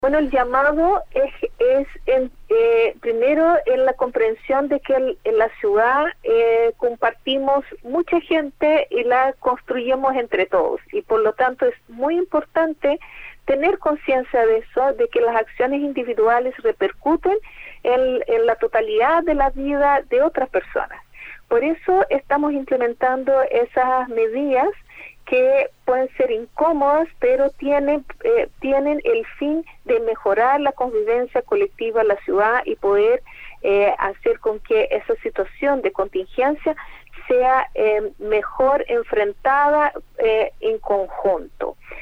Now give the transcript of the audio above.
Bueno, el llamado primero en la comprensión de que en la ciudad compartimos mucha gente y la construimos entre todos, y por lo tanto es muy importante tener conciencia de eso, de que las acciones individuales repercuten en la totalidad de la vida de otras personas. Por eso estamos implementando esas medidas que pueden ser incómodas, pero tienen el fin de mejorar la convivencia colectiva en la ciudad y poder hacer con que esa situación de contingencia sea mejor enfrentada en conjunto.